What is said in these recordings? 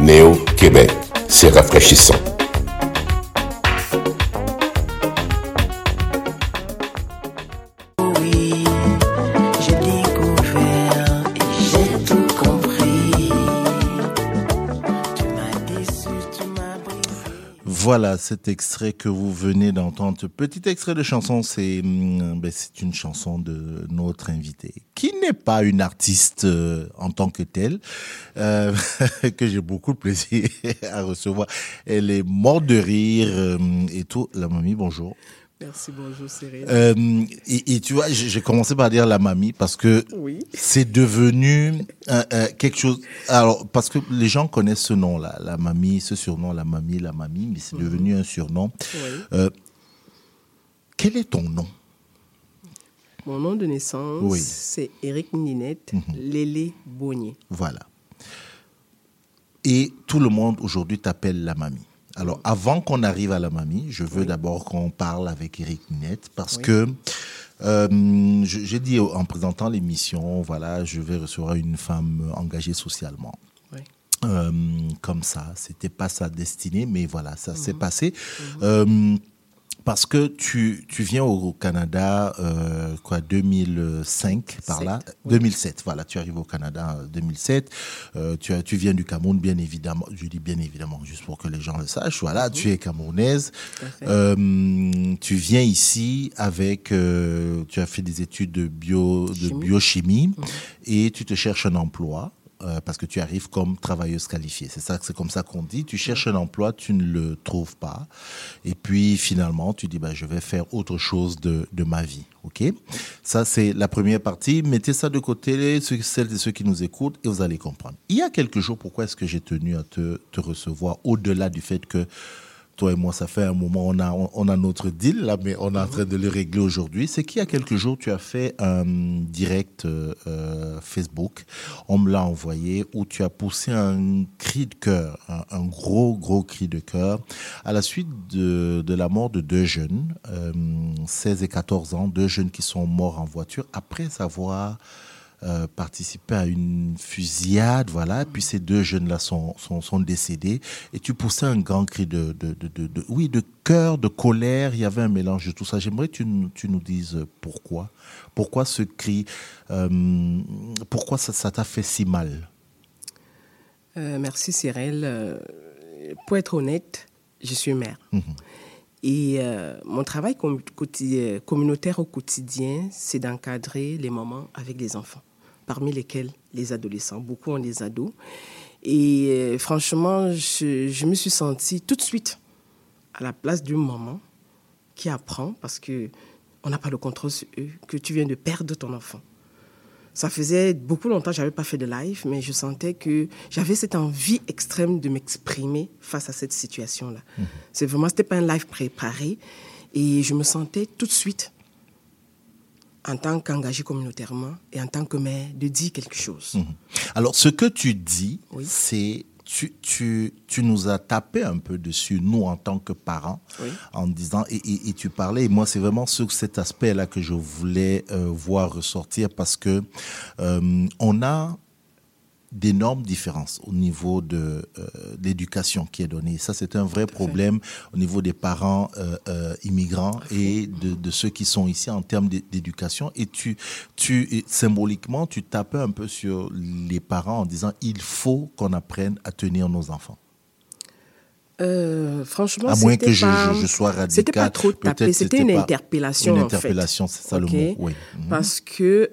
Néo Québec, c'est rafraîchissant. Voilà cet extrait que vous venez d'entendre. Petit extrait de chanson, c'est une chanson de notre invitée, qui n'est pas une artiste en tant que telle, que j'ai beaucoup de plaisir à recevoir. Elle est morte de rire et tout. La mamie, bonjour. Merci, bonjour Cyril. Et tu vois, j'ai commencé par dire la mamie parce que oui. C'est devenu quelque chose. Alors, parce que les gens connaissent ce nom-là, la mamie, ce surnom, la mamie, mais c'est devenu un surnom. Oui. Quel est ton nom? Mon nom de naissance, c'est Éric Ninette Lélé Bonnier. Voilà. Et tout le monde aujourd'hui t'appelle la mamie. Alors, avant qu'on arrive à la mamie, je veux d'abord qu'on parle avec Éric Ninette parce que j'ai dit en présentant l'émission, voilà, je vais recevoir une femme engagée socialement. Oui. Comme ça, c'était pas sa destinée, mais voilà, ça s'est passé. Parce que tu viens au Canada, 2005, par là, 2007, voilà, tu arrives au Canada en 2007, tu viens du Cameroun, bien évidemment, je dis bien évidemment, juste pour que les gens le sachent, voilà, tu es camerounaise, tu viens ici avec, tu as fait des études de biochimie, et tu te cherches un emploi. Parce que tu arrives comme travailleuse qualifiée. C'est comme ça qu'on dit. Tu cherches un emploi, tu ne le trouves pas. Et puis, finalement, tu dis, je vais faire autre chose de ma vie. OK? Ça, c'est la première partie. Mettez ça de côté, celles et ceux qui nous écoutent, et vous allez comprendre. Il y a quelques jours, pourquoi est-ce que j'ai tenu à te recevoir, au-delà du fait que toi et moi, ça fait un moment, on a notre deal, là, mais on est en train de le régler aujourd'hui. C'est qu'il y a quelques jours, tu as fait un direct Facebook. On me l'a envoyé où tu as poussé un cri de cœur, un gros cri de cœur, à la suite de la mort de deux jeunes, 16 et 14 ans, deux jeunes qui sont morts en voiture après avoir participé à une fusillade, voilà. Puis ces deux jeunes-là sont décédés. Et tu poussais un grand cri de cœur, de colère. Il y avait un mélange de tout ça. J'aimerais que tu nous dises pourquoi. Pourquoi ce cri, pourquoi ça t'a fait si mal? Merci Cyril. Pour être honnête, je suis mère. Et mon travail communautaire au quotidien, c'est d'encadrer les mamans avec les enfants, parmi lesquels les adolescents. Beaucoup ont des ados. Et franchement, je me suis sentie tout de suite à la place d'une maman qui apprend, parce qu'on n'a pas le contrôle sur eux, que tu viens de perdre ton enfant. Ça faisait beaucoup longtemps que je n'avais pas fait de live, mais je sentais que j'avais cette envie extrême de m'exprimer face à cette situation-là. C'était pas un live préparé. Et je me sentais tout de suite, en tant qu'engagée communautairement et en tant que mère, de dire quelque chose. Alors, ce que tu dis, c'est... Tu nous as tapé un peu dessus, nous, en tant que parents, en disant, et tu parlais, et moi, c'est vraiment cet aspect-là que je voulais voir ressortir, parce que on a d'énormes différences au niveau de l'éducation qui est donnée. Ça, c'est un vrai problème au niveau des parents immigrants et de ceux qui sont ici en termes d'éducation. Et symboliquement, tu tapais un peu sur les parents en disant il faut qu'on apprenne à tenir nos enfants. Franchement, à moins que je sois radical. C'était pas trop tapé, c'était une interpellation. Une interpellation, c'est ça le mot. Oui. Parce que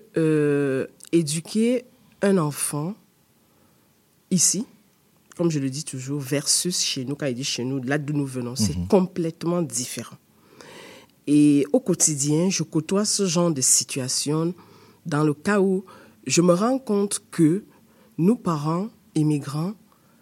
éduquer un enfant ici, comme je le dis toujours, versus chez nous, quand il dit chez nous, là d'où nous venons, c'est complètement différent. Et au quotidien, je côtoie ce genre de situation dans le cas où je me rends compte que nous, parents immigrants,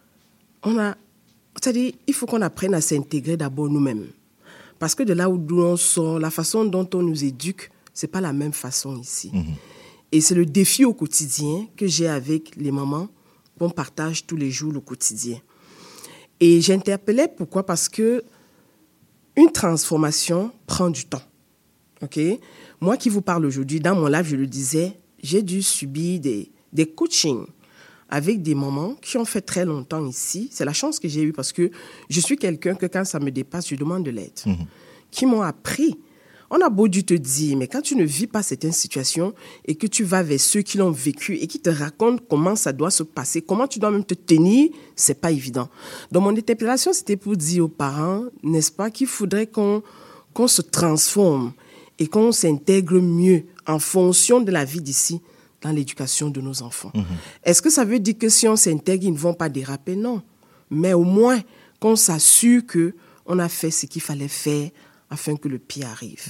c'est-à-dire, il faut qu'on apprenne à s'intégrer d'abord nous-mêmes. Parce que de là où on sort, la façon dont on nous éduque, c'est pas la même façon ici. Et c'est le défi au quotidien que j'ai avec les mamans. On partage tous les jours le quotidien. Et j'interpellais pourquoi? Parce que une transformation prend du temps. OK? Moi qui vous parle aujourd'hui, dans mon live, je le disais, j'ai dû subir des coachings avec des mamans qui ont fait très longtemps ici. C'est la chance que j'ai eue parce que je suis quelqu'un que quand ça me dépasse, je demande de l'aide. Qui m'ont appris. On a beau dû te dire, mais quand tu ne vis pas certaines situations et que tu vas vers ceux qui l'ont vécu et qui te racontent comment ça doit se passer, comment tu dois même te tenir, c'est pas évident. Donc, mon interpellation, c'était pour dire aux parents, n'est-ce pas, qu'il faudrait qu'on se transforme et qu'on s'intègre mieux en fonction de la vie d'ici dans l'éducation de nos enfants. Est-ce que ça veut dire que si on s'intègre, ils ne vont pas déraper? Non. Mais au moins qu'on s'assure qu'on a fait ce qu'il fallait faire afin que le pire arrive.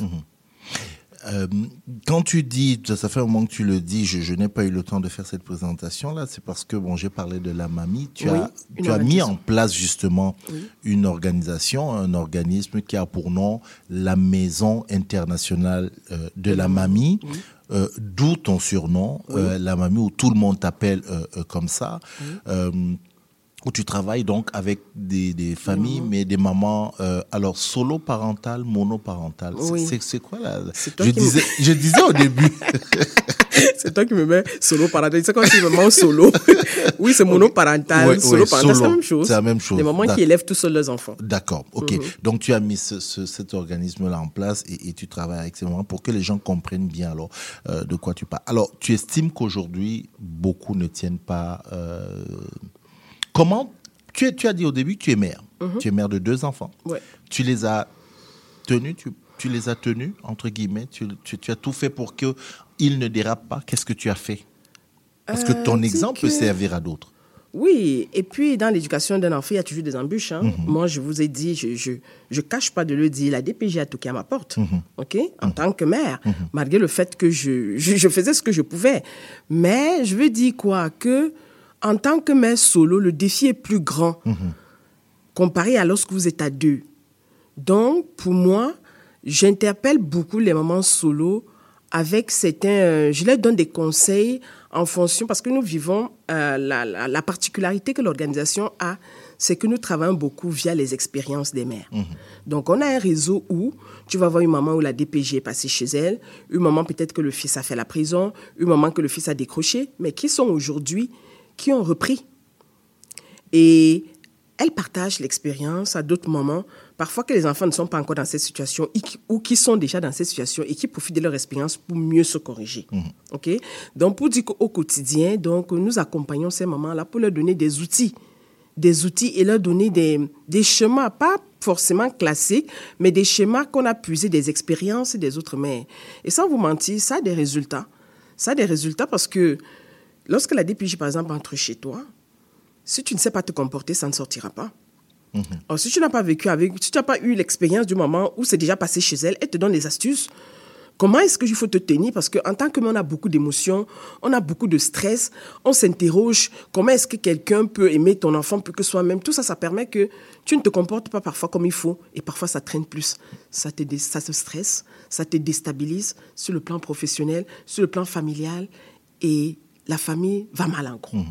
Quand tu dis, ça fait un moment que tu le dis, je n'ai pas eu le temps de faire cette présentation-là, c'est parce que, j'ai parlé de la Mamie. Tu as mis en place justement une organisation, un organisme qui a pour nom la Maison internationale de la Mamie. D'où ton surnom, la Mamie, où tout le monde t'appelle comme ça. Où tu travailles donc avec des familles, mais des mamans, alors solo-parentales, monoparentales. C'est quoi là? Je disais au début. C'est toi qui me mets solo-parental. C'est comme si je me mets solo. Oui, c'est monoparental, solo-parental, c'est la même chose. C'est la même chose. Les mamans qui élèvent tout seuls leurs enfants. D'accord, ok. Donc tu as mis cet organisme-là en place et tu travailles avec ces mamans pour que les gens comprennent bien alors de quoi tu parles. Alors, tu estimes qu'aujourd'hui, beaucoup ne tiennent pas... Comment tu as dit au début que tu es mère. Tu es mère de 2 enfants. Ouais. Tu les as tenus, tu les as tenus, entre guillemets. Tu as tout fait pour qu'ils ne dérapent pas. Qu'est-ce que tu as fait? Parce que ton exemple peut servir à d'autres. Oui, et puis dans l'éducation d'un enfant, il y a toujours des embûches. Moi, je vous ai dit, je cache pas de le dire, la DPJ a toqué à ma porte, en tant que mère, malgré le fait que je faisais ce que je pouvais. Mais je veux dire quoi? Que en tant que mère solo, le défi est plus grand comparé à lorsque vous êtes à 2. Donc, pour moi, j'interpelle beaucoup les mamans solo avec certains... je leur donne des conseils en fonction... Parce que nous vivons... la particularité que l'organisation a, c'est que nous travaillons beaucoup via les expériences des mères. Donc, on a un réseau où tu vas voir une maman où la DPJ est passée chez elle, une maman peut-être que le fils a fait la prison, une maman que le fils a décroché, mais qui sont aujourd'hui... qui ont repris. Et elles partagent l'expérience à d'autres moments, parfois que les enfants ne sont pas encore dans cette situation ou qui sont déjà dans cette situation et qui profitent de leur expérience pour mieux se corriger. Okay? Donc, pour dire qu'au quotidien, donc, nous accompagnons ces mamans-là pour leur donner des outils et leur donner des schémas, pas forcément classiques, mais des schémas qu'on a puisés des expériences des autres mères. Et sans vous mentir, ça a des résultats. Ça a des résultats parce que lorsque la DPJ, par exemple, entre chez toi, si tu ne sais pas te comporter, ça ne sortira pas. Alors, si tu n'as pas vécu si tu n'as pas eu l'expérience du moment où c'est déjà passé chez elle, elle te donne des astuces. Comment est-ce qu'il faut te tenir? Parce qu'en tant que mère, on a beaucoup d'émotions, on a beaucoup de stress, on s'interroge comment est-ce que quelqu'un peut aimer ton enfant plus que soi-même. Tout ça, ça permet que tu ne te comportes pas parfois comme il faut et parfois ça traîne plus. Ça te stresse, ça te déstabilise sur le plan professionnel, sur le plan familial et la famille va mal en gros.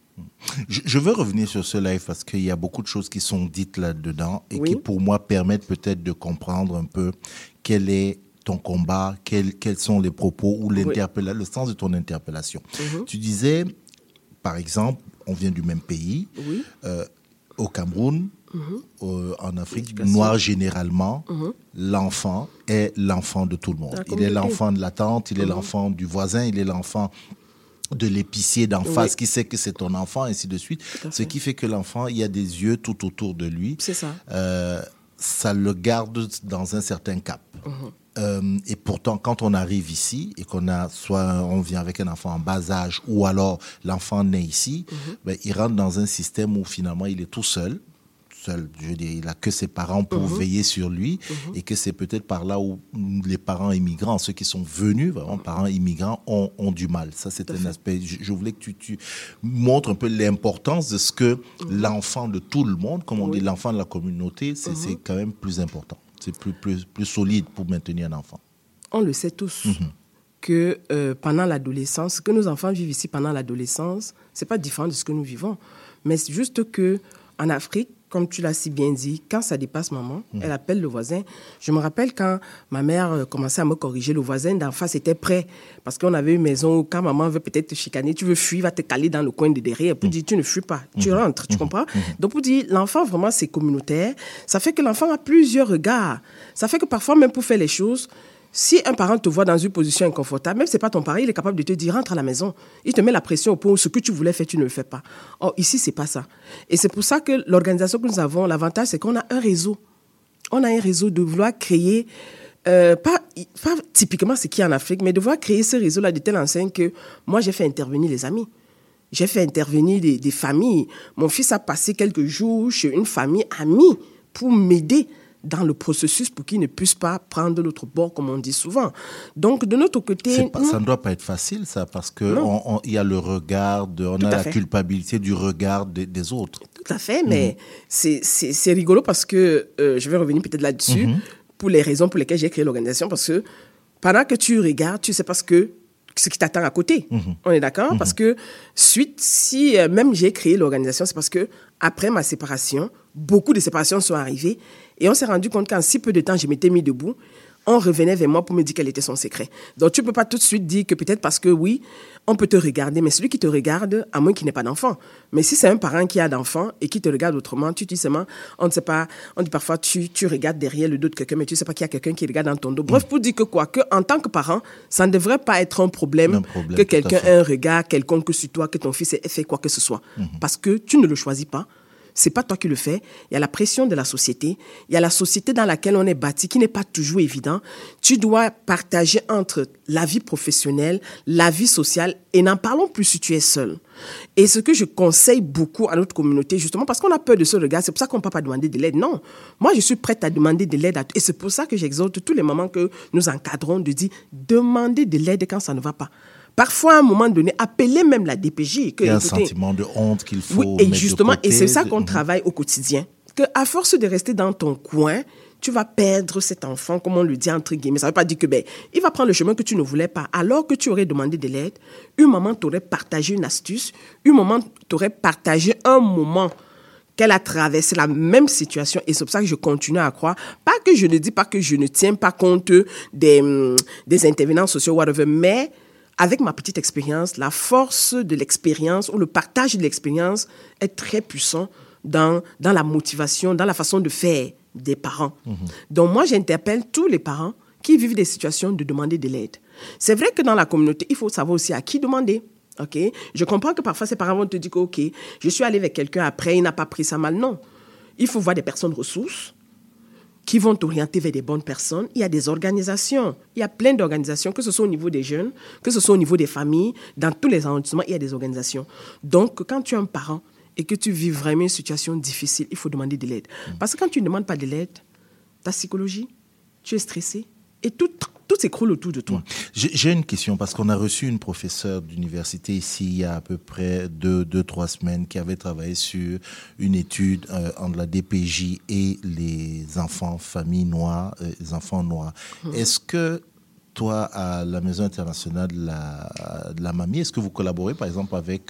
Je veux revenir sur ce live parce qu'il y a beaucoup de choses qui sont dites là-dedans et qui, pour moi, permettent peut-être de comprendre un peu quel est ton combat, quels sont les propos ou le sens de ton interpellation. Tu disais, par exemple, on vient du même pays, au Cameroun, en Afrique noire généralement, l'enfant est l'enfant de tout le monde. Il est l'enfant de la tante, il est l'enfant du voisin, il est l'enfant de l'épicier d'en face qui sait que c'est ton enfant, ainsi de suite. Ce qui fait que l'enfant, il y a des yeux tout autour de lui. C'est ça. Ça le garde dans un certain cap. Et pourtant, quand on arrive ici et on vient avec un enfant en bas âge ou alors l'enfant naît ici, il rentre dans un système où finalement il est tout seul. Je veux dire, il n'a que ses parents pour veiller sur lui et que c'est peut-être par là où les parents immigrants, ceux qui sont venus, vraiment parents immigrants, ont du mal. Ça, c'est un aspect. Je voulais que tu montres un peu l'importance de ce que l'enfant de tout le monde, comme on dit, l'enfant de la communauté, c'est quand même plus important. C'est plus solide pour maintenir un enfant. On le sait tous que pendant l'adolescence, ce que nos enfants vivent ici pendant l'adolescence, ce n'est pas différent de ce que nous vivons. Mais c'est juste qu'en Afrique, comme tu l'as si bien dit, quand ça dépasse maman, elle appelle le voisin. Je me rappelle quand ma mère commençait à me corriger, le voisin d'en face était prêt. Parce qu'on avait une maison où quand maman veut peut-être te chicaner, tu veux fuir, va te caler dans le coin de derrière pour dire tu ne fuis pas, tu rentres, tu comprends? Donc pour dire, l'enfant vraiment c'est communautaire. Ça fait que l'enfant a plusieurs regards. Ça fait que parfois même pour faire les choses, si un parent te voit dans une position inconfortable, même si ce n'est pas ton parent, il est capable de te dire rentre à la maison. Il te met la pression au point où ce que tu voulais faire, tu ne le fais pas. Or, ici, ce n'est pas ça. Et c'est pour ça que l'organisation que nous avons, l'avantage, c'est qu'on a un réseau. On a un réseau de vouloir créer, pas typiquement ce qu'il y a en Afrique, mais de vouloir créer ce réseau-là de telle enseigne que moi, j'ai fait intervenir les amis. J'ai fait intervenir des familles. Mon fils a passé quelques jours chez une famille amie pour m'aider dans le processus pour qu'ils ne puissent pas prendre l'autre bord, comme on dit souvent. Donc, de notre côté... ça ne doit pas être facile, ça, parce qu'il y a le regard, on a la culpabilité du regard des autres. Tout à fait, mais c'est rigolo parce que, je vais revenir peut-être là-dessus, pour les raisons pour lesquelles j'ai créé l'organisation, parce que pendant que tu regardes, tu sais pas ce qui t'attend à côté. On est d'accord? Parce que si même j'ai créé l'organisation, c'est parce que après ma séparation, beaucoup de séparations sont arrivées et on s'est rendu compte qu'en si peu de temps, je m'étais mis debout, on revenait vers moi pour me dire quel était son secret. Donc, tu ne peux pas tout de suite dire que peut-être parce que oui, on peut te regarder, mais celui qui te regarde, à moins qu'il n'ait pas d'enfant. Mais si c'est un parent qui a d'enfant et qui te regarde autrement, tu dis seulement, on ne sait pas, on dit parfois, tu regardes derrière le dos de quelqu'un, mais tu ne sais pas qu'il y a quelqu'un qui regarde dans ton dos. Bref, pour dire que quoi, que en tant que parent, ça ne devrait pas être un problème que quelqu'un ait un regard quelconque sur toi, que ton fils ait fait quoi que ce soit. Parce que tu ne le choisis pas. C'est pas toi qui le fais. Il y a la pression de la société. Il y a la société dans laquelle on est bâti qui n'est pas toujours évident. Tu dois partager entre la vie professionnelle, la vie sociale et n'en parlons plus si tu es seul. Et ce que je conseille beaucoup à notre communauté, justement, parce qu'on a peur de ce regard, c'est pour ça qu'on ne peut pas demander de l'aide. Non. Moi, je suis prête à demander de l'aide. Et c'est pour ça que j'exhorte tous les mamans que nous encadrons de dire demandez de l'aide quand ça ne va pas. Parfois, à un moment donné, appelez même la DPJ. Il y a un sentiment de honte qu'il faut mettre et justement, de côté. Et c'est ça qu'on travaille au quotidien. Qu'à force de rester dans ton coin, tu vas perdre cet enfant, comme on le dit entre guillemets. Ça ne veut pas dire que il va prendre le chemin que tu ne voulais pas. Alors que tu aurais demandé de l'aide, une maman t'aurait partagé une astuce, une maman t'aurait partagé un moment qu'elle a traversé la même situation. Et c'est pour ça que je continue à croire. Pas que je ne dis pas que je ne tiens pas compte des intervenants sociaux, whatever, mais avec ma petite expérience, la force de l'expérience ou le partage de l'expérience est très puissant dans la motivation, dans la façon de faire des parents. Donc moi, j'interpelle tous les parents qui vivent des situations de demander de l'aide. C'est vrai que dans la communauté, il faut savoir aussi à qui demander. Okay? Je comprends que parfois, ces parents vont te dire que, OK, je suis allé avec quelqu'un après, il n'a pas pris ça mal. Non. Il faut voir des personnes ressources qui vont t'orienter vers des bonnes personnes. Il y a des organisations. Il y a plein d'organisations, que ce soit au niveau des jeunes, que ce soit au niveau des familles. Dans tous les arrondissements, il y a des organisations. Donc, quand tu es un parent et que tu vis vraiment une situation difficile, il faut demander de l'aide. Parce que quand tu ne demandes pas de l'aide, ta psychologie, tu es stressé et tout s'écroule autour de toi. J'ai une question, parce qu'on a reçu une professeure d'université ici il y a à peu près 2-3 semaines qui avait travaillé sur une étude entre la DPJ et les enfants, familles noires, les enfants noirs. Est-ce que toi, à la Maison internationale de la Mamie, est-ce que vous collaborez par exemple avec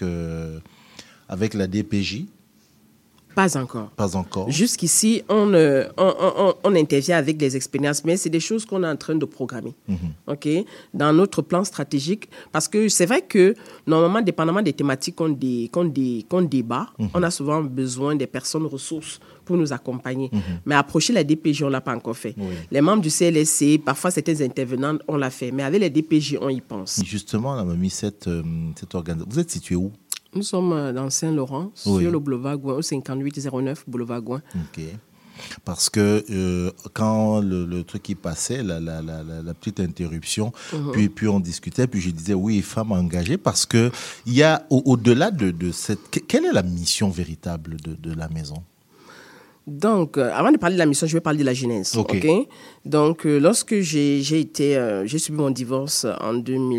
la DPJ? Pas encore. Pas encore. Jusqu'ici, on intervient avec des expériences, mais c'est des choses qu'on est en train de programmer. Okay? Dans notre plan stratégique, parce que c'est vrai que, normalement, dépendamment des thématiques qu'on débat, on a souvent besoin des personnes ressources pour nous accompagner. Mais approcher la DPJ, on ne l'a pas encore fait. Oui. Les membres du CLSC, parfois certains intervenants, on l'a fait. Mais avec les DPJ, on y pense. Justement, la Mamie, cette organisation, vous êtes situé où? Nous sommes dans Saint-Laurent, sur le boulevard Gouin, au 5809 boulevard Gouin. OK. Parce que quand le truc y passait, la petite interruption, puis on discutait, puis je disais, oui, femme engagée, parce qu'il y a, au-delà de cette... Quelle est la mission véritable de la maison? Donc, avant de parler de la mission, je vais parler de la genèse. OK. Donc, lorsque j'ai subi mon divorce en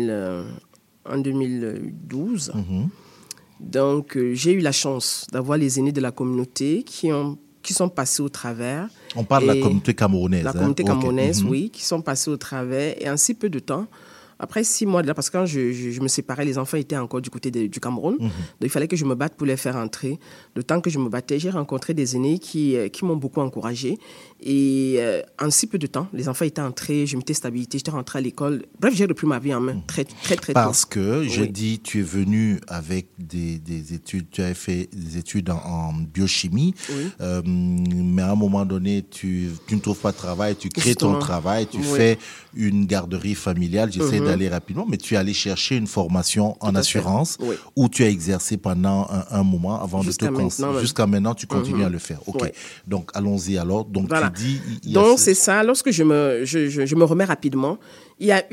2012, donc, j'ai eu la chance d'avoir les aînés de la communauté qui sont passés au travers. On parle de la communauté camerounaise. La communauté camerounaise, oui, qui sont passés au travers. Et en si peu de temps, Après 6 mois de là, parce que quand je me séparais, les enfants étaient encore du côté du Cameroun. Donc, il fallait que je me batte pour les faire entrer. Le temps que je me battais, j'ai rencontré des aînés qui m'ont beaucoup encouragée. Et en si peu de temps, les enfants étaient entrés, je m'étais stabilisée, j'étais rentrée à l'école. Bref, j'ai repris ma vie en main très, très, très tôt. Parce que, je dis, tu es venu avec des études, tu avais fait des études en biochimie, mais à un moment donné, tu ne trouves pas de travail, tu crées ton travail, tu fais une garderie familiale, j'essaie d'aller rapidement, mais tu es allé chercher une formation en assurance où tu as exercé pendant un moment avant de te concentrer. Jusqu'à maintenant, tu continues à le faire. OK. Donc, allons-y alors. Donc, voilà. Tu dis... Donc, c'est ça. Lorsque je me remets rapidement, il y a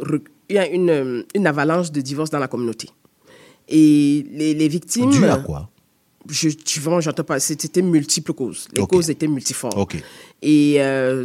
une avalanche de divorces dans la communauté. Et les victimes... Dû à quoi? J'entends pas. C'était multiples causes. Les causes étaient multiformes. OK. Et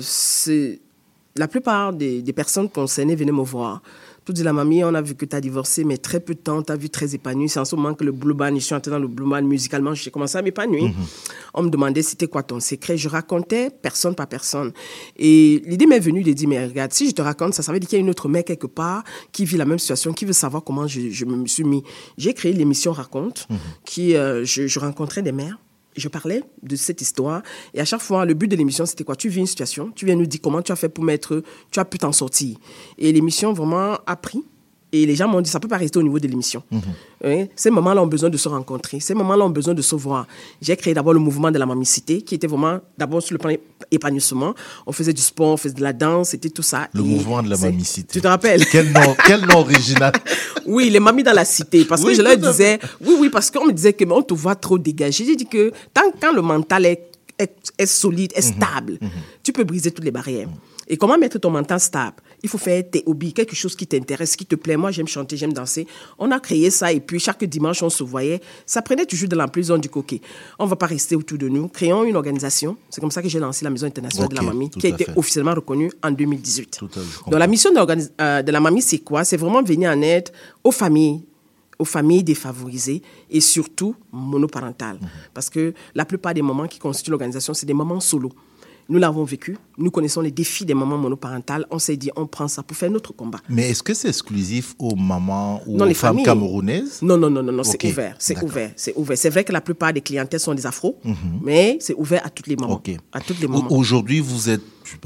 la plupart des personnes concernées venaient me voir. Tout dit, la mamie, on a vu que tu as divorcé, mais très peu de temps, tu as vu très épanouie. C'est en ce moment que le blue band, je suis entrée dans le blue band musicalement, j'ai commencé à m'épanouir. On me demandait c'était quoi ton secret. Je racontais personne par personne. Et l'idée m'est venue de dire, mais regarde, si je te raconte, ça veut dire qu'il y a une autre mère quelque part qui vit la même situation, qui veut savoir comment je me suis mis. J'ai créé l'émission Raconte, qui je rencontrais des mères. Je parlais de cette histoire et à chaque fois, le but de l'émission, c'était quoi? Tu vis une situation, tu viens nous dire comment tu as fait pour tu as pu t'en sortir. Et l'émission vraiment a pris et les gens m'ont dit, ça ne peut pas rester au niveau de l'émission. Ces moments-là ont besoin de se rencontrer, ces moments-là ont besoin de se voir. J'ai créé d'abord le mouvement de la mamicité qui était vraiment d'abord sur le plan épanouissement. On faisait du sport, on faisait de la danse, c'était tout ça. Le mouvement de la mamicité. Tu te rappelles? Quel nom original. Oui, les mamies dans la cité. Parce que je leur disais, parce qu'on me disait qu'on te voit trop dégagé. J'ai dit que quand le mental est solide, est stable, tu peux briser toutes les barrières. Et comment mettre ton mental stable? Il faut faire tes hobbies, quelque chose qui t'intéresse, qui te plaît. Moi, j'aime chanter, j'aime danser. On a créé ça et puis chaque dimanche, on se voyait. Ça prenait toujours de l'ampleur du coquet. On ne va pas rester autour de nous. Créons une organisation. C'est comme ça que j'ai lancé la Maison internationale de la mamie, qui a été officiellement reconnue en 2018. Donc, la mission de la mamie, c'est quoi? C'est vraiment venir en aide aux familles défavorisées et surtout monoparentales. Parce que la plupart des mamans qui constituent l'organisation, c'est des mamans solo. Nous l'avons vécu, nous connaissons les défis des mamans monoparentales. On s'est dit, on prend ça pour faire notre combat. Mais est-ce que c'est exclusif aux mamans ou aux femmes camerounaises? Non, c'est ouvert. C'est ouvert. C'est vrai que la plupart des clientèles sont des afros, mais c'est ouvert à toutes les mamans. À toutes les mamans. Aujourd'hui, vous êtes,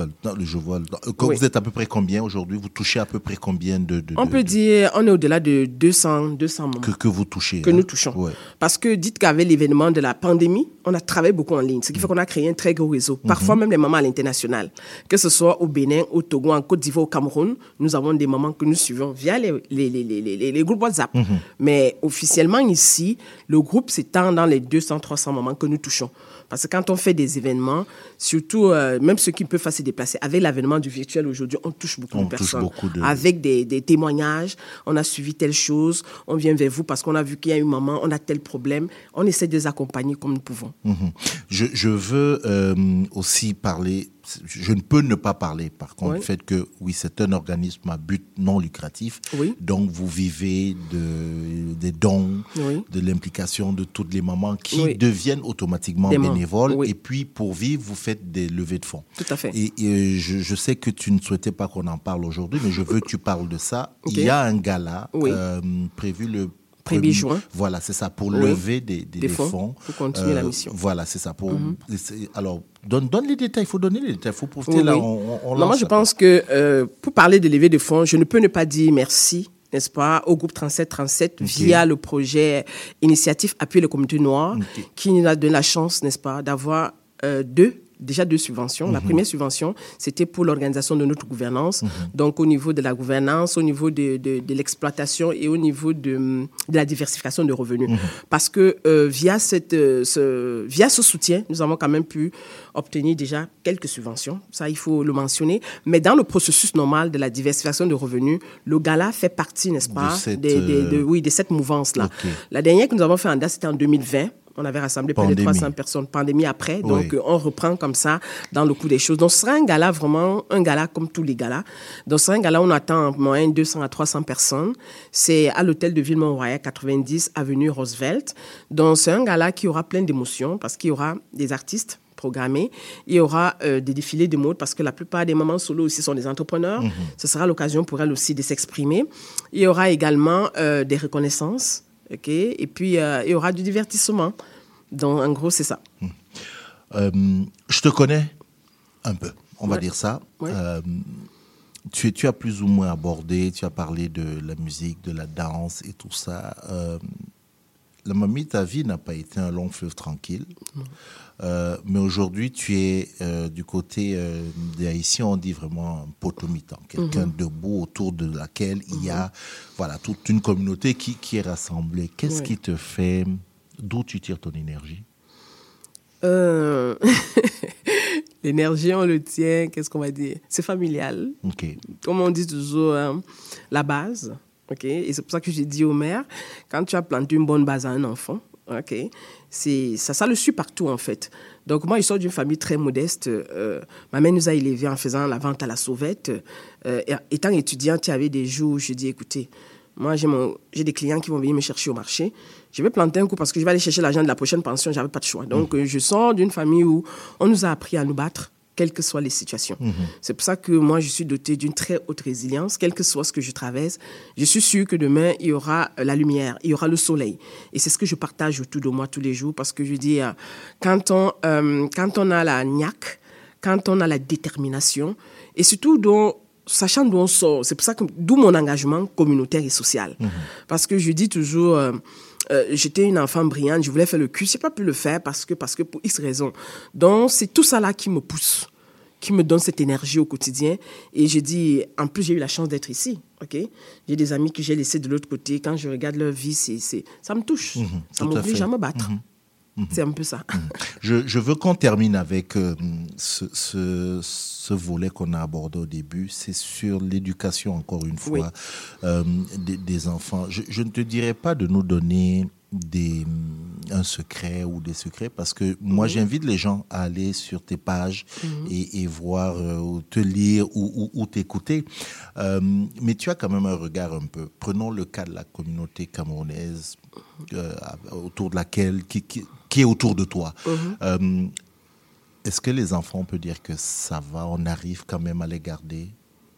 vous êtes à peu près combien aujourd'hui? Vous touchez à peu près combien On peut dire, on est au-delà de 200 mamans. Que vous touchez. Que nous touchons. Ouais. Parce que dites qu'avec l'événement de la pandémie, on a travaillé beaucoup en ligne. Ce qui fait qu'on a créé un très gros réseau. Parfois même les mamans à l'international. Que ce soit au Bénin, au Togo, en Côte d'Ivoire, au Cameroun, nous avons des mamans que nous suivons via les groupes WhatsApp. Mais officiellement ici, le groupe s'étend dans les 200-300 mamans que nous touchons. Parce que quand on fait des événements, surtout même ceux qui peuvent se déplacer, avec l'avènement du virtuel aujourd'hui, on touche beaucoup de personnes. Avec des témoignages, on a suivi telle chose, on vient vers vous parce qu'on a vu qu'il y a une maman, on a tel problème, on essaie de les accompagner comme nous pouvons. Je veux aussi parler, je ne peux ne pas parler par contre du fait que oui, c'est un organisme à but non lucratif, donc vous vivez des dons, de l'implication de toutes les mamans qui deviennent automatiquement bénévoles et puis pour vivre, vous faites des levées de fonds. Tout à fait. Et je sais que tu ne souhaitais pas qu'on en parle aujourd'hui, mais je veux que tu parles de ça. Il y a un gala prévu le 1er juin. Voilà, c'est ça, pour lever des fonds. Pour continuer la mission. Voilà, c'est ça. Alors, donne les détails, il faut donner les détails, il faut profiter là. Moi, je pense que pour parler de levée de fonds, je ne peux ne pas dire merci, n'est-ce pas, au groupe 3737 via le projet Initiative Appuyer les communautés noires qui nous a donné la chance, n'est-ce pas, d'avoir déjà deux subventions. La première subvention, c'était pour l'organisation de notre gouvernance. Donc, au niveau de la gouvernance, au niveau de l'exploitation et au niveau de la diversification de revenus. Parce que via ce soutien, nous avons quand même pu obtenir déjà quelques subventions. Ça, il faut le mentionner. Mais dans le processus normal de la diversification de revenus, le gala fait partie, n'est-ce pas, de cette mouvance-là. La dernière que nous avons fait en date, c'était en 2020. On avait rassemblé près de 300 personnes, pandémie après. Donc, on reprend comme ça dans le cours des choses. Donc, ce sera un gala, vraiment un gala comme tous les galas. Donc, ce sera un gala où on attend en moyenne 200 à 300 personnes. C'est à l'hôtel de Ville-Mont-Royal, 90, avenue Roosevelt. Donc, c'est un gala qui aura plein d'émotions parce qu'il y aura des artistes programmés. Il y aura des défilés de mode parce que la plupart des mamans solo aussi sont des entrepreneurs. Ce sera l'occasion pour elles aussi de s'exprimer. Il y aura également des reconnaissances. Okay? Et puis, il y aura du divertissement. Donc, en gros, c'est ça. Je te connais un peu, on va dire ça. Ouais. Tu as plus ou moins abordé, tu as parlé de la musique, de la danse et tout ça. La mamie, ta vie n'a pas été un long fleuve tranquille. Mais aujourd'hui, tu es du côté des Haïtiens, on dit vraiment un potomitan, quelqu'un debout autour de laquelle il y a toute une communauté qui est rassemblée. Qu'est-ce qui te fait, d'où tu tires ton énergie? L'énergie, on le tient, qu'est-ce qu'on va dire? C'est familial. Okay. Comme on dit toujours, la base. Okay? Et c'est pour ça que j'ai dit au maire, quand tu as planté une bonne base à un enfant, okay, ça le suit partout en fait. Donc moi, je sors d'une famille très modeste. Ma mère nous a élevés en faisant la vente à la sauvette. Étant étudiante, il y avait des jours où je dis, écoutez, moi j'ai des clients qui vont venir me chercher au marché. Je vais planter un coup parce que je vais aller chercher l'argent de la prochaine pension. Je n'avais pas de choix. Donc je sors d'une famille où on nous a appris à nous battre, quelles que soient les situations. C'est pour ça que moi, je suis dotée d'une très haute résilience. Quel que soit ce que je traverse, je suis sûre que demain, il y aura la lumière, il y aura le soleil. Et c'est ce que je partage autour de moi tous les jours parce que je dis, quand on a la niaque, quand on a la détermination, et surtout sachant d'où on sort, c'est pour ça que d'où mon engagement communautaire et social. Parce que je dis toujours... j'étais une enfant brillante, je voulais faire le cul, je n'ai pas pu le faire parce que pour X raisons. Donc, c'est tout ça là qui me pousse, qui me donne cette énergie au quotidien. Et j'ai dit, en plus, j'ai eu la chance d'être ici. Okay? J'ai des amis que j'ai laissés de l'autre côté. Quand je regarde leur vie, ça me touche. Ça m'oblige à me battre. C'est un peu ça. Je veux qu'on termine avec ce volet qu'on a abordé au début. C'est sur l'éducation, encore une fois, des enfants. Je ne te dirais pas de nous donner un secret ou des secrets parce que moi, j'invite les gens à aller sur tes pages et voir, te lire ou t'écouter. Mais tu as quand même un regard un peu. Prenons le cas de la communauté camerounaise autour de laquelle... qui est autour de toi. Est-ce que les enfants, on peut dire que ça va, on arrive quand même à les garder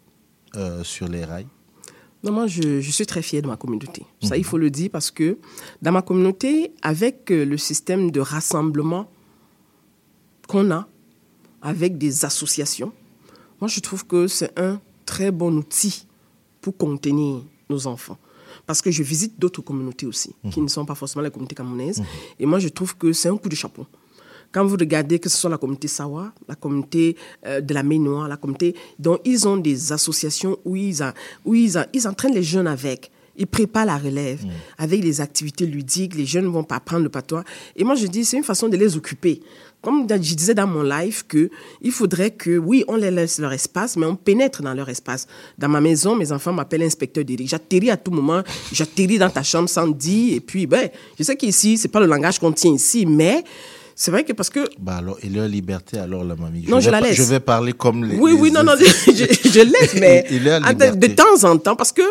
sur les rails? Non, moi, je suis très fière de ma communauté. Ça, il faut le dire parce que dans ma communauté, avec le système de rassemblement qu'on a, avec des associations, moi, je trouve que c'est un très bon outil pour contenir nos enfants. Parce que je visite d'autres communautés aussi, qui ne sont pas forcément les communautés camerounaises. Et moi, je trouve que c'est un coup de chapeau. Quand vous regardez que ce soit la communauté Sawa, la communauté de la Ménois, la communauté... Donc, ils ont des associations où ils entraînent les jeunes avec. Ils préparent la relève avec des activités ludiques. Les jeunes ne vont pas apprendre le patois. Et moi, je dis, c'est une façon de les occuper. Comme je disais dans mon live, il faudrait que, oui, on les laisse leur espace, mais on pénètre dans leur espace. Dans ma maison, mes enfants m'appellent inspecteur d'Éric. J'atterris à tout moment, j'atterris dans ta chambre sans dire. Et puis, je sais qu'ici, ce n'est pas le langage qu'on tient ici, mais... C'est vrai que parce que... alors, et leur liberté, alors, la mamie? Non, je la laisse. Je vais parler comme les... Oui, non, je laisse, mais de temps en temps, parce que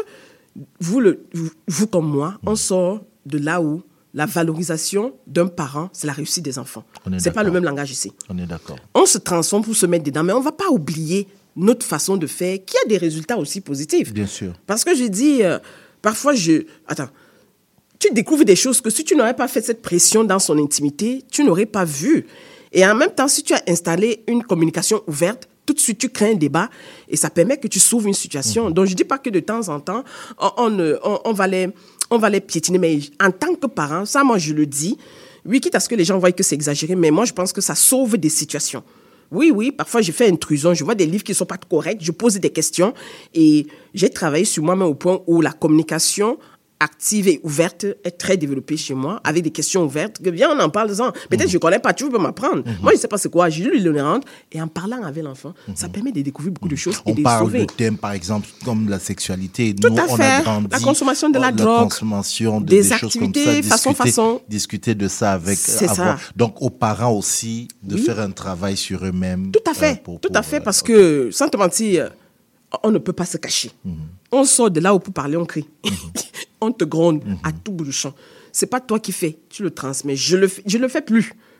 vous comme moi, on sort de là où la valorisation d'un parent, c'est la réussite des enfants. C'est pas le même langage ici. On est d'accord. On se transforme pour se mettre dedans, mais on ne va pas oublier notre façon de faire, qui a des résultats aussi positifs. Bien sûr. Parce que je dis, parfois, Attends. Tu découvres des choses que si tu n'aurais pas fait cette pression dans son intimité, tu n'aurais pas vu. Et en même temps, si tu as installé une communication ouverte, tout de suite, tu crées un débat et ça permet que tu sauves une situation. Donc, je ne dis pas que de temps en temps, on va les piétiner. Mais en tant que parent, ça, moi, je le dis. Oui, quitte à ce que les gens voient que c'est exagéré, mais moi, je pense que ça sauve des situations. Oui, parfois, j'ai fait intrusion. Je vois des livres qui ne sont pas corrects. Je pose des questions et j'ai travaillé sur moi-même au point où la communication active et ouverte est très développée chez moi, avec des questions ouvertes. Viens, on en parle. Peut-être que je ne connais pas, tu peux m'apprendre. Moi, je ne sais pas c'est quoi. J'ai lu l'ignorante. Et en parlant avec l'enfant, ça permet de découvrir beaucoup de choses et de les sauver. On parle de thèmes, par exemple, comme la sexualité. Tout à fait. La consommation de la drogue. La consommation de des choses comme ça. activités, façon. Discuter de ça avec... C'est ça. Donc, aux parents aussi, de faire un travail sur eux-mêmes. Tout à fait. Tout à fait, parce que, sans te mentir, on ne peut pas se cacher. On sort de là où pour parler, on crie. On te gronde à tout bout de champ. C'est pas toi qui fais, tu le transmets. Je le fais plus.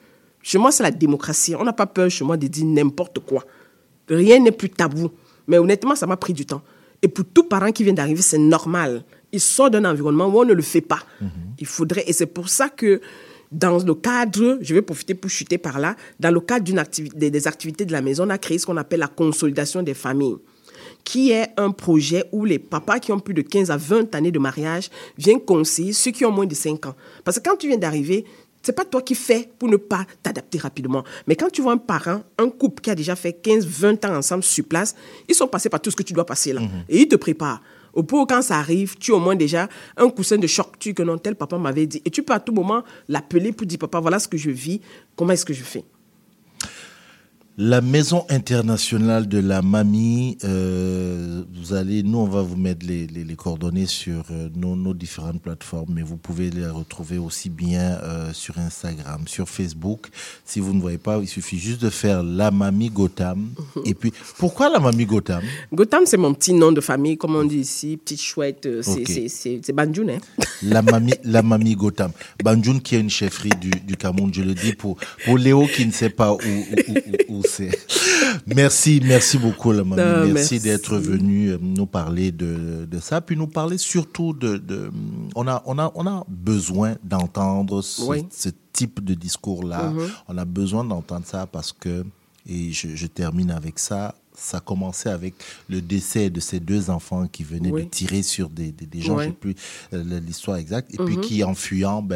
Chez moi, c'est la démocratie. On n'a pas peur chez moi de dire n'importe quoi. Rien n'est plus tabou. Mais honnêtement, ça m'a pris du temps. Et pour tout parent qui vient d'arriver, c'est normal. Il sort d'un environnement où on ne le fait pas. Il faudrait... Et c'est pour ça que dans le cadre, je vais profiter pour chuter par là, dans le cadre des activités de la maison, on a créé ce qu'on appelle la consolidation des familles, qui est un projet où les papas qui ont plus de 15 à 20 années de mariage viennent conseiller ceux qui ont moins de 5 ans. Parce que quand tu viens d'arriver, c'est pas toi qui fais pour ne pas t'adapter rapidement. Mais quand tu vois un parent, un couple qui a déjà fait 15, 20 ans ensemble sur place, ils sont passés par tout ce que tu dois passer là. Et ils te préparent. Au point quand ça arrive, tu as au moins déjà un coussin de choc. Tu dis que non, tel papa m'avait dit. Et tu peux à tout moment l'appeler pour dire, papa, voilà ce que je vis, comment est-ce que je fais? La Maison internationale de la mamie, nous on va vous mettre les coordonnées sur nos différentes plateformes, mais vous pouvez les retrouver aussi bien sur Instagram, sur Facebook. Si vous ne voyez pas, il suffit juste de faire la mamie Gotham. Et puis, pourquoi la mamie Gotham? Gotham, c'est mon petit nom de famille, comme on dit ici, petite chouette, c'est Banjoun. Hein? La mamie Gotham. Banjoun qui est une chefferie du Cameroun, je le dis pour Léo qui ne sait pas où c'est. Merci beaucoup la mamie. Merci d'être venue nous parler de ça, puis nous parler surtout on a besoin d'entendre ce type de discours-là. On a besoin d'entendre ça parce que, et je termine avec ça, ça commençait avec le décès de ces 2 enfants qui venaient de tirer sur des gens, je ne sais plus l'histoire exacte, et puis qui, en fuyant,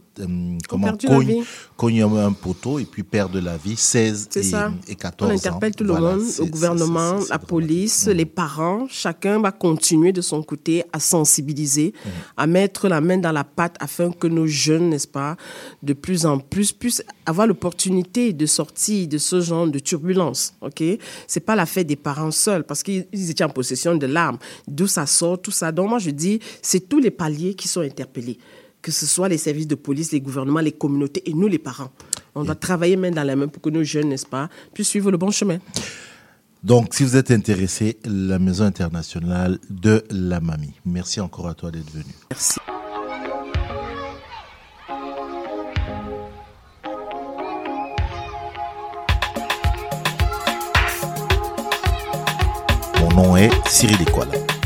cognent un poteau et puis perdent la vie, 16 et 14 ans. On interpelle tout le monde, le gouvernement, la police, les parents. Chacun va continuer de son côté à sensibiliser, à mettre la main dans la pâte afin que nos jeunes, n'est-ce pas, de plus en plus puissent avoir l'opportunité de sortir de ce genre de turbulence. C'est pas la fait des parents seuls parce qu'ils étaient en possession de l'arme. D'où ça sort, tout ça. Donc moi, je dis, c'est tous les paliers qui sont interpellés. Que ce soit les services de police, les gouvernements, les communautés et nous, les parents. On doit travailler main dans la main pour que nos jeunes, n'est-ce pas, puissent suivre le bon chemin. Donc, si vous êtes intéressé, la Maison internationale de la mamie. Merci encore à toi d'être venu. Merci. Mon nom est Cyril Ekwala.